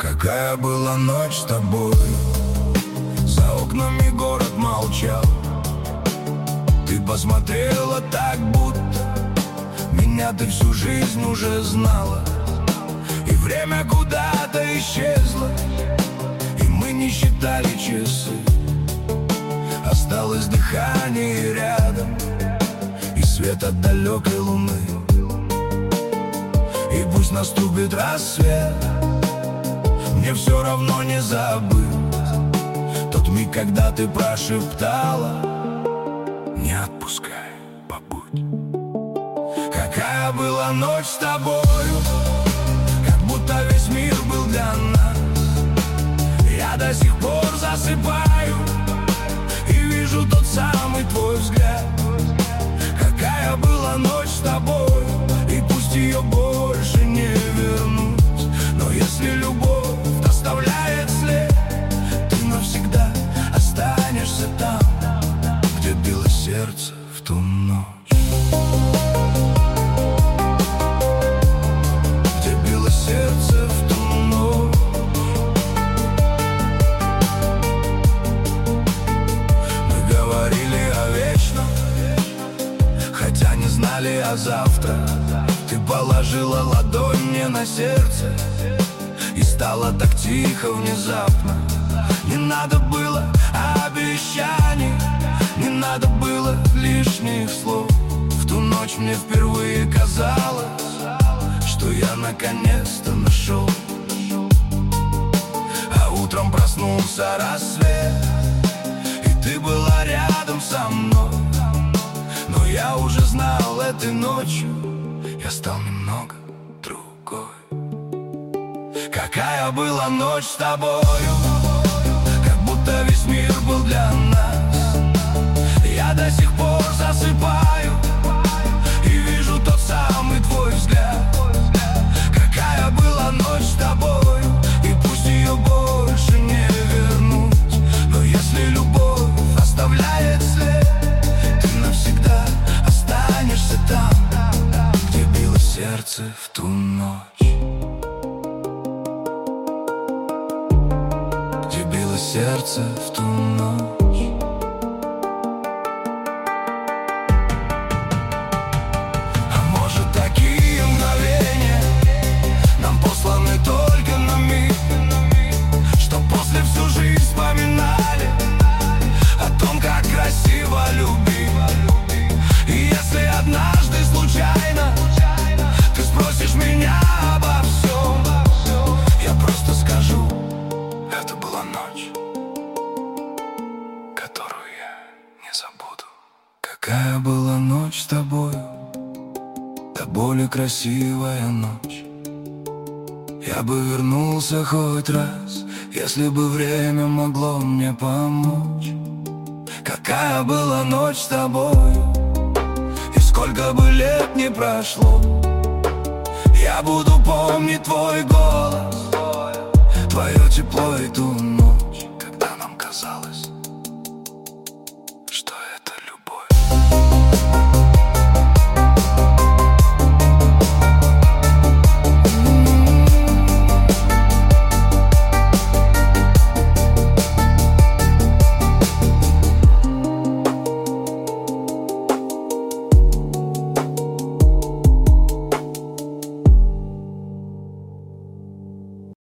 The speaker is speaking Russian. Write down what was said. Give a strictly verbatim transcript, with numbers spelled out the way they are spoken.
Какая была ночь с тобой. За окнами город молчал. Ты посмотрела так, будто меня ты всю жизнь уже знала. И время куда-то исчезло, и мы не считали часы. Осталось дыхание рядом и свет от далекой луны. И пусть наступит рассвет, мне все равно не забыть тот миг, когда ты прошептала: не отпускай, побудь. Какая была ночь с тобою, как будто весь мир был для нас. Я до сих пор засыпаю и вижу тот самый твой взгляд. Какая была ночь с тобою, и пусть ее больше не вернуть, но если любовь оставляет след, ты навсегда останешься там, где билось сердце в ту ночь. Где билось сердце в ту ночь. Мы говорили о вечном, хотя не знали о завтра. Ты положила ладонь мне на сердце, и стало так тихо внезапно. Не надо было обещаний, не надо было лишних слов. В ту ночь мне впервые казалось, что я наконец-то нашел. А утром проснулся рассвет, и ты была рядом со мной. Но я уже знал, этой ночью я стал немного другой. Какая была ночь с тобою, как будто весь мир был для нас. Я до сих пор засыпаю и вижу тот самый твой взгляд. Какая была ночь с тобою, и пусть ее больше не вернуть, но если любовь оставляет след, ты навсегда останешься там, где билось сердце в ту ночь. Где билось сердце в ту ночь. А может, такие мгновения нам посланы только на миг, что после всю жизнь вспоминали о том, как красиво любить. И если однажды случайно ты спросишь меня обо всем, я просто скажу: это была ночь, которую я не забуду. Какая была ночь с тобою, до боли красивая ночь. Я бы вернулся хоть раз, если бы время могло мне помочь. Какая была ночь с тобою, и сколько бы лет ни прошло, я буду помнить твой голос, твое тепло и ту